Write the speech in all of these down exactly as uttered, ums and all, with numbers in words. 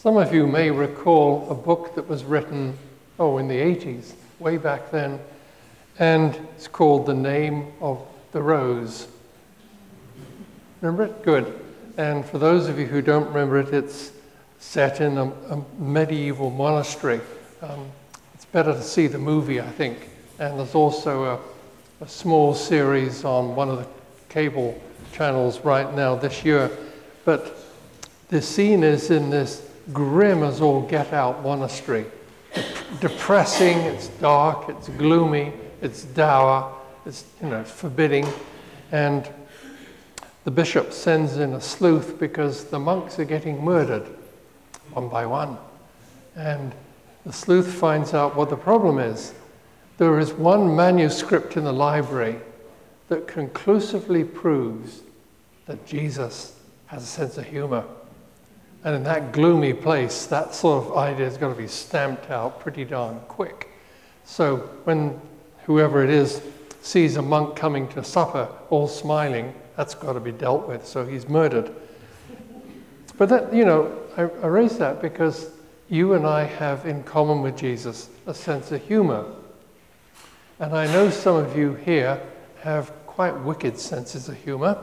Some of you may recall a book that was written, oh, in the eighties, way back then, and it's called The Name of the Rose. Remember it? Good. And for those of you who don't remember it, it's set in a, a medieval monastery. Um, it's better to see the movie, I think. And there's also a, a small series on one of the cable channels right now this year. But the scene is in this grim as all get out monastery. Depressing, it's dark, it's gloomy, it's dour, it's, you know, it's forbidding. And the bishop sends in a sleuth because the monks are getting murdered one by one. And the sleuth finds out what the problem is. There is one manuscript in the library that conclusively proves that Jesus has a sense of humor. And in that gloomy place, that sort of idea has got to be stamped out pretty darn quick. So when whoever it is sees a monk coming to supper, all smiling, that's got to be dealt with, so he's murdered. But that, you know, I, I raise that because you and I have in common with Jesus a sense of humor. And I know some of you here have quite wicked senses of humor.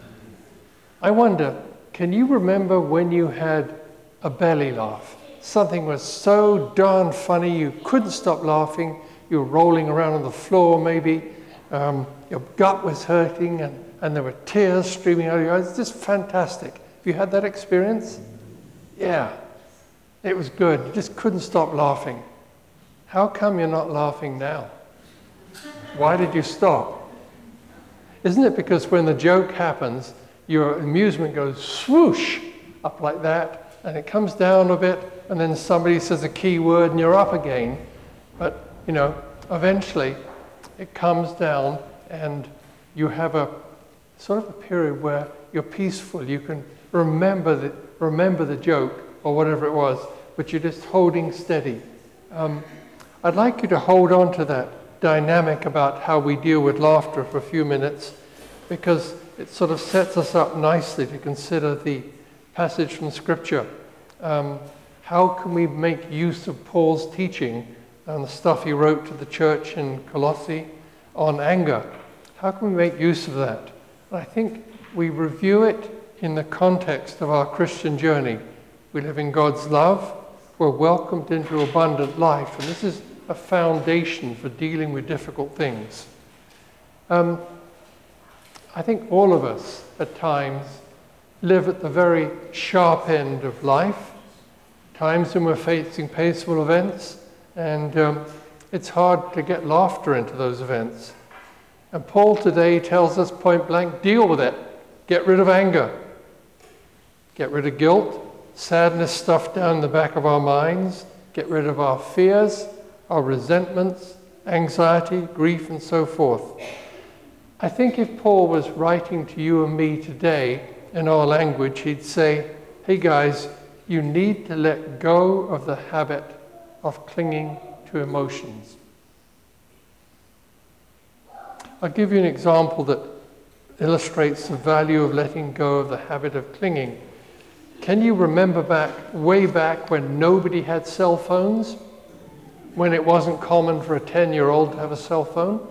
I wonder, can you remember when you had a belly laugh? Something was so darn funny you couldn't stop laughing. You were rolling around on the floor maybe. Um, your gut was hurting and, and there were tears streaming out of your eyes. It's just fantastic. Have you had that experience? Yeah, it was good. You just couldn't stop laughing. How come you're not laughing now? Why did you stop? Isn't it because when the joke happens, your amusement goes swoosh up like that, and it comes down a bit, and then somebody says a key word and you're up again. But, you know, eventually it comes down and you have a sort of a period where you're peaceful. You can remember the, remember the joke or whatever it was, but you're just holding steady. Um, I'd like you to hold on to that dynamic about how we deal with laughter for a few minutes, because it sort of sets us up nicely to consider the passage from Scripture. Um, how can we make use of Paul's teaching and the stuff he wrote to the church in Colossae on anger? How can we make use of that? And I think we review it in the context of our Christian journey. We live in God's love. We're welcomed into abundant life. And this is a foundation for dealing with difficult things. Um, I think all of us, at times, live at the very sharp end of life, times when we're facing painful events, and um, it's hard to get laughter into those events. And Paul today tells us point blank, deal with it. Get rid of anger. Get rid of guilt, sadness stuffed down the back of our minds. Get rid of our fears, our resentments, anxiety, grief, and so forth. I think if Paul was writing to you and me today in our language, he'd say, hey guys, you need to let go of the habit of clinging to emotions. I'll give you an example that illustrates the value of letting go of the habit of clinging. Can you remember back, way back when nobody had cell phones? When it wasn't common for a ten-year-old to have a cell phone?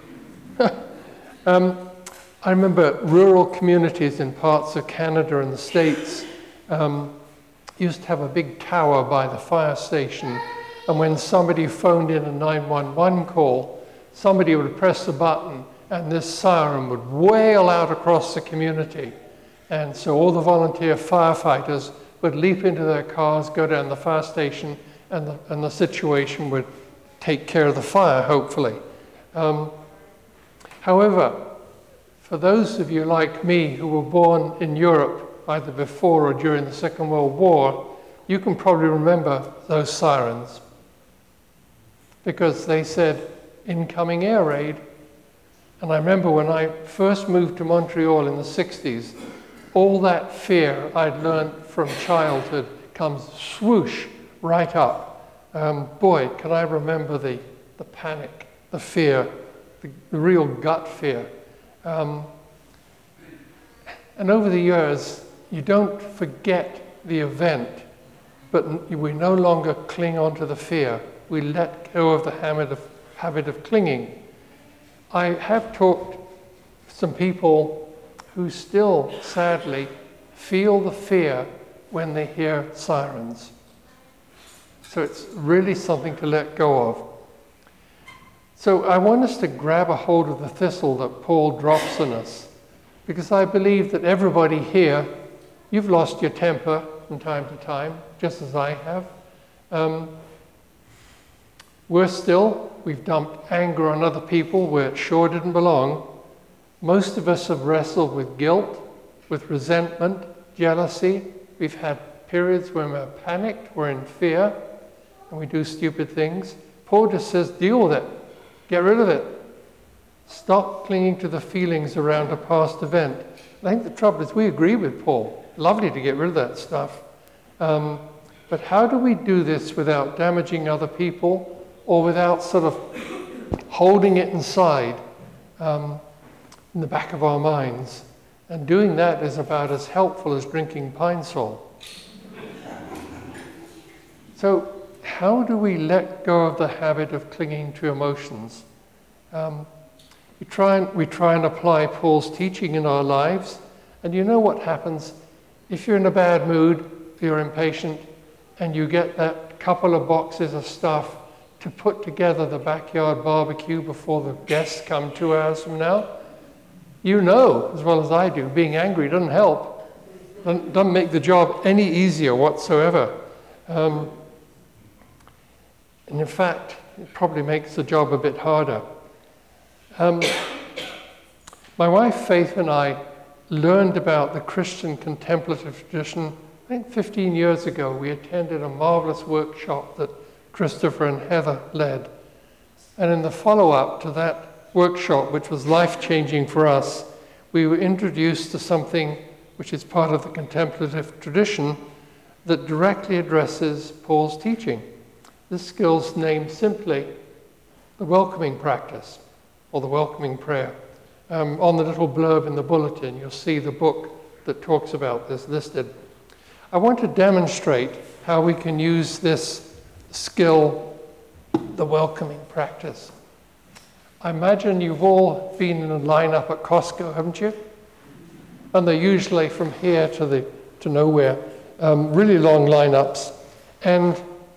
Um, I remember rural communities in parts of Canada and the States um, used to have a big tower by the fire station, and when somebody phoned in a nine one one call, somebody would press the button and this siren would wail out across the community. And so all the volunteer firefighters would leap into their cars, go down the fire station, and the, and the situation would take care of the fire, hopefully. Um, However, for those of you like me who were born in Europe, either before or during the Second World War, you can probably remember those sirens, because they said, incoming air raid. And I remember when I first moved to Montreal in the sixties, all that fear I'd learned from childhood comes swoosh right up. Um, boy, can I remember the, the panic, the fear, the, the real gut fear. Um, and over the years, you don't forget the event, but we no longer cling on to the fear. We let go of the habit of, habit of clinging. I have talked to some people who still, sadly, feel the fear when they hear sirens. So it's really something to let go of. So I want us to grab a hold of the thistle that Paul drops on us, because I believe that everybody here, you've lost your temper from time to time, just as I have. Um, worse still, we've dumped anger on other people where it sure didn't belong. Most of us have wrestled with guilt, with resentment, jealousy. We've had periods when we're panicked, we're in fear, and we do stupid things. Paul just says, deal with it. Get rid of it. Stop clinging to the feelings around a past event. I think the trouble is we agree with Paul. Lovely to get rid of that stuff. Um, but how do we do this without damaging other people or without sort of holding it inside um, in the back of our minds? And doing that is about as helpful as drinking Pine Sol. So how do we let go of the habit of clinging to emotions? Um, we, try and, we try and apply Paul's teaching in our lives, and you know what happens? If you're in a bad mood, you're impatient, and you get that couple of boxes of stuff to put together the backyard barbecue before the guests come two hours from now, you know, as well as I do, being angry doesn't help. Doesn't, doesn't make the job any easier whatsoever. Um, and in fact, it probably makes the job a bit harder. Um, my wife Faith and I learned about the Christian contemplative tradition, I think fifteen years ago. We attended a marvelous workshop that Christopher and Heather led. And in the follow-up to that workshop, which was life-changing for us, we were introduced to something which is part of the contemplative tradition that directly addresses Paul's teaching. This skill's named simply the welcoming practice, or the welcoming prayer. Um, on the little blurb in the bulletin, you'll see the book that talks about this listed. I want to demonstrate how we can use this skill, the welcoming practice. I imagine you've all been in a lineup at Costco, haven't you? And they're usually from here to the to nowhere, um, really long lineups. And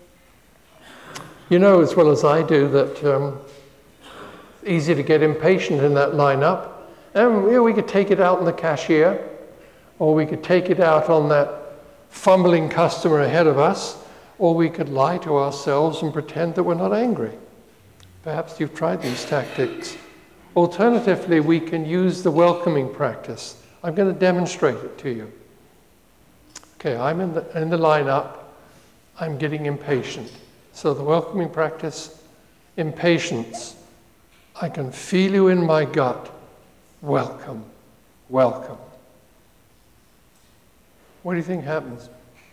you know as well as I do that um, it's easy to get impatient in that lineup. And you know, we could take it out on the cashier, or we could take it out on that fumbling customer ahead of us, or we could lie to ourselves and pretend that we're not angry. Perhaps you've tried these tactics. Alternatively, we can use the welcoming practice. I'm going to demonstrate it to you. Okay, I'm in the, in the lineup. I'm getting impatient. So the welcoming practice, impatience. I can feel you in my gut. Welcome, welcome. What do you think happens?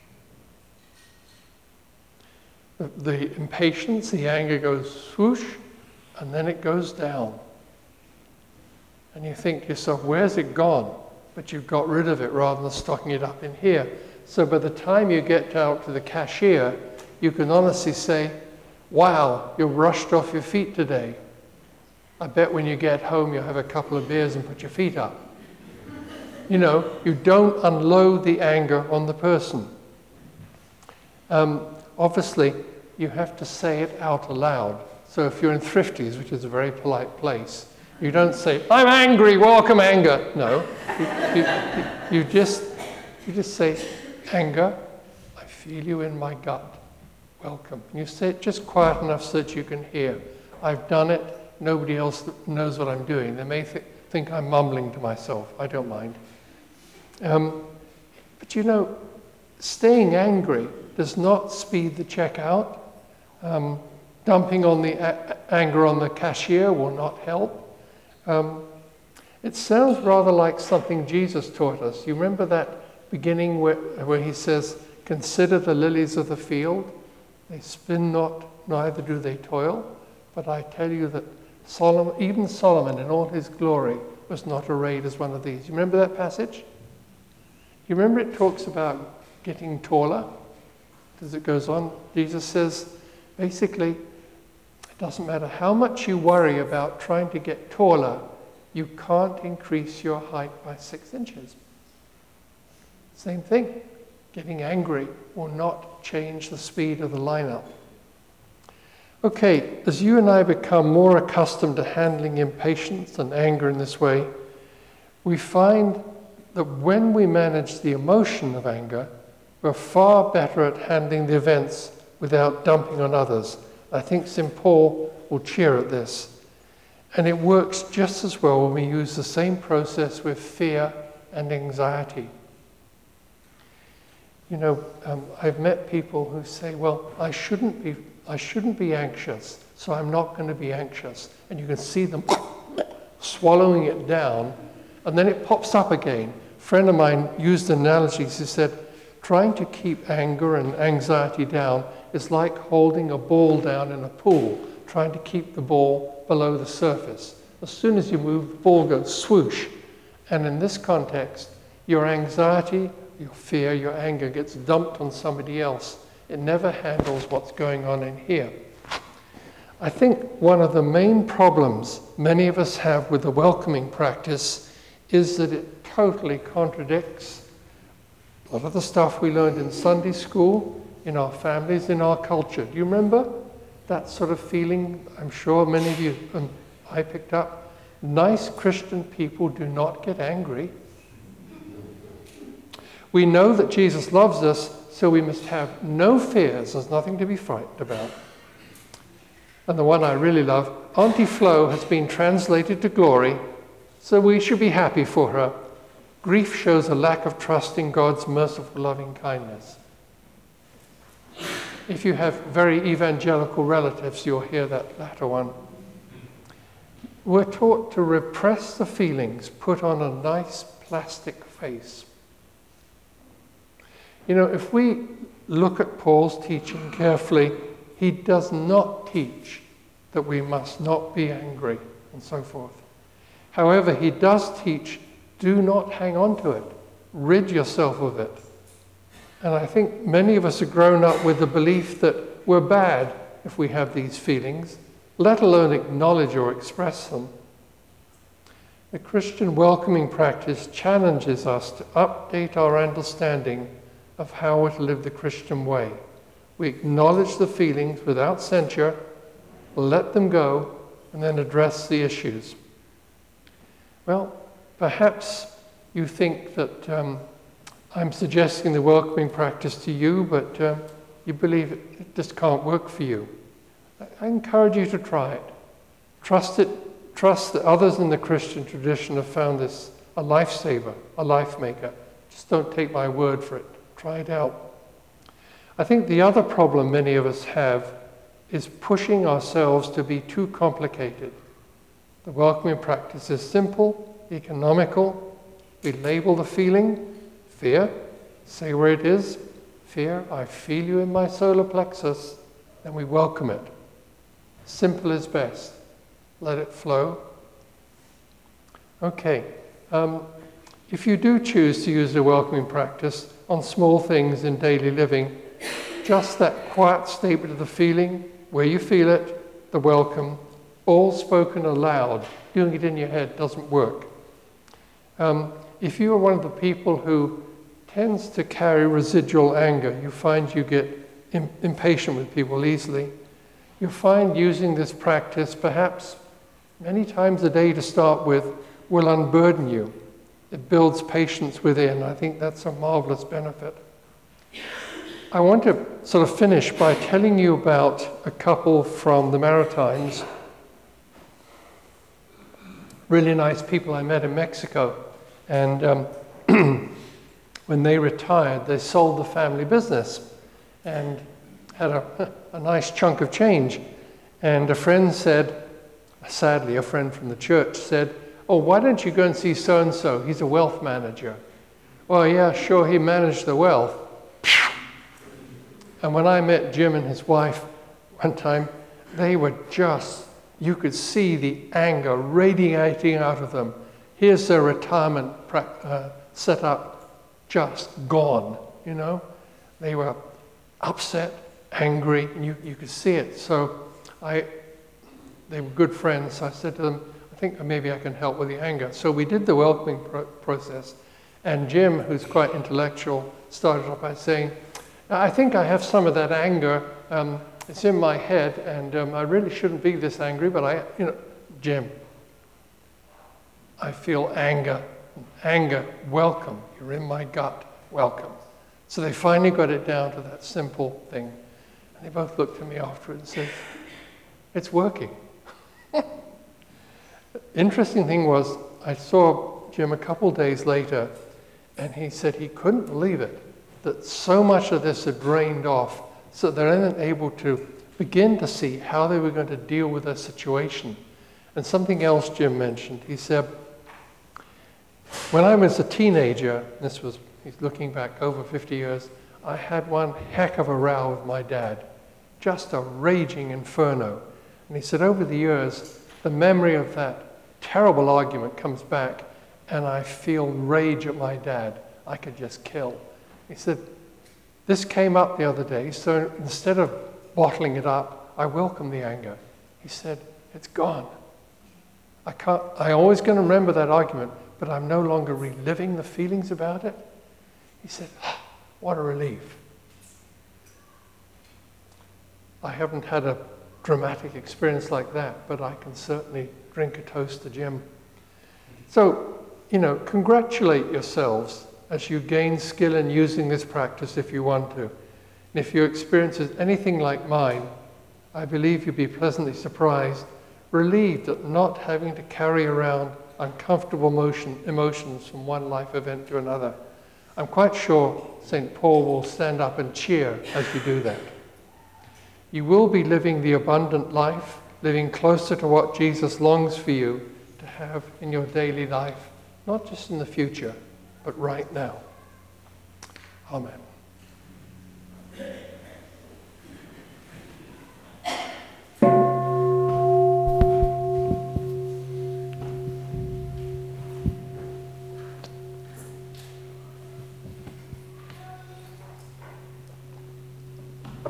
The, the impatience, the anger goes swoosh, and then it goes down. And you think to yourself, where's it gone? But you've got rid of it rather than stocking it up in here. So by the time you get out to the cashier, you can honestly say, wow, you're rushed off your feet today. I bet when you get home, you'll have a couple of beers and put your feet up. You know, you don't unload the anger on the person. Um, obviously, you have to say it out aloud. So if you're in Thrifty's, which is a very polite place, you don't say, I'm angry, welcome anger. No, you, you, you, just, you just say, anger, I feel you in my gut, welcome. And you say it just quiet enough so that you can hear. I've done it, nobody else knows what I'm doing. They may th- think I'm mumbling to myself, I don't mind. Um, but you know, staying angry does not speed the checkout. Um, dumping on the a- anger on the cashier will not help. Um, it sounds rather like something Jesus taught us. You remember that beginning where, where he says, consider the lilies of the field. They spin not, neither do they toil. But I tell you that Solomon, even Solomon in all his glory was not arrayed as one of these. You remember that passage? You remember it talks about getting taller? as it goes on, Jesus says, basically, it doesn't matter how much you worry about trying to get taller, you can't increase your height by six inches. Same thing. Getting angry will not change the speed of the lineup. Okay, as you and I become more accustomed to handling impatience and anger in this way, we find that when we manage the emotion of anger, we're far better at handling the events without dumping on others. I think Saint Paul will cheer at this. And it works just as well when we use the same process with fear and anxiety. You know, um, I've met people who say, well, I shouldn't be, I shouldn't be anxious, so I'm not going to be anxious. And you can see them swallowing it down, and then it pops up again. A friend of mine used analogies. He said, trying to keep anger and anxiety down is like holding a ball down in a pool, trying to keep the ball below the surface. As soon as you move, the ball goes swoosh. And in this context, your anxiety, your fear, your anger gets dumped on somebody else. It never handles what's going on in here. I think one of the main problems many of us have with the welcoming practice is that it totally contradicts a lot of the stuff we learned in Sunday school, in our families, in our culture. Do you remember that sort of feeling? I'm sure many of you and I picked up. Nice Christian people do not get angry. We know that Jesus loves us, so we must have no fears. There's nothing to be frightened about. And the one I really love, Auntie Flo has been translated to glory, so we should be happy for her. Grief shows a lack of trust in God's merciful loving kindness. If you have very evangelical relatives, you'll hear that latter one. We're taught to repress the feelings, put on a nice plastic face. You know, if we look at Paul's teaching carefully, he does not teach that we must not be angry and so forth. However, he does teach, do not hang on to it. Rid yourself of it. And I think many of us have grown up with the belief that we're bad if we have these feelings, let alone acknowledge or express them. The Christian welcoming practice challenges us to update our understanding of how we're to live the Christian way. We acknowledge the feelings without censure, let them go, and then address the issues. Well, perhaps you think that um, I'm suggesting the welcoming practice to you, but uh, you believe it, it just can't work for you. I encourage you to try it. Trust it. Trust that others in the Christian tradition have found this a lifesaver, a life maker. Just don't take my word for it. Try it out. I think the other problem many of us have is pushing ourselves to be too complicated. The welcoming practice is simple, economical. We label the feeling, fear, say where it is, fear, I feel you in my solar plexus, and we welcome it. Simple is best. Let it flow. Okay. Um, if you do choose to use the welcoming practice on small things in daily living, just that quiet statement of the feeling, where you feel it, the welcome, all spoken aloud. Doing it in your head doesn't work. Um, if you are one of the people who tends to carry residual anger, you find you get im- impatient with people easily, you find using this practice perhaps many times a day to start with will unburden you. It builds patience within. I think that's a marvelous benefit. I want to sort of finish by telling you about a couple from the Maritimes. Really nice people I met in Mexico. And um, when they retired, they sold the family business and had a, a nice chunk of change. And a friend said, sadly, a friend from the church said, oh, why don't you go and see so-and-so? He's a wealth manager. Well, yeah, sure, he managed the wealth. And when I met Jim and his wife one time, they were just, you could see the anger radiating out of them. Here's their retirement uh, set up, just gone, you know. They were upset, angry, and you, you could see it. So I, they were good friends, so I said to them, I think maybe I can help with the anger. So we did the welcoming pro process, and Jim, who's quite intellectual, started off by saying, I think I have some of that anger, um, it's in my head, and um, I really shouldn't be this angry, but I, you know, Jim, I feel anger. Anger, welcome. You're in my gut, welcome. So they finally got it down to that simple thing. And they both looked at me afterwards and said, it's working. Interesting thing was, I saw Jim a couple days later, and he said he couldn't believe it, that so much of this had drained off, so they're then able to begin to see how they were going to deal with their situation. And something else Jim mentioned, he said, when I was a teenager, this was, he's looking back over fifty years, I had one heck of a row with my dad, just a raging inferno. And he said, over the years, the memory of that terrible argument comes back, and I feel rage at my dad. I could just kill. He said, this came up the other day, so instead of bottling it up, I welcome the anger. He said, it's gone. I can't, I'm always going to remember that argument, but I'm no longer reliving the feelings about it. He said, oh, what a relief. I haven't had a dramatic experience like that, but I can certainly drink a toast to Jim. So, you know, congratulate yourselves as you gain skill in using this practice if you want to. And if your experience is anything like mine, I believe you'll be pleasantly surprised, relieved at not having to carry around uncomfortable emotion, emotions from one life event to another. I'm quite sure Saint Paul will stand up and cheer as you do that. You will be living the abundant life, living closer to what Jesus longs for you to have in your daily life, not just in the future, but right now. Amen.